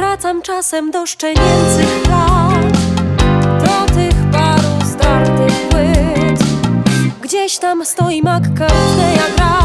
Wracam czasem do szczenięcych lat, do tych paru zdartych płyt. Gdzieś tam stoi McCartneya gra.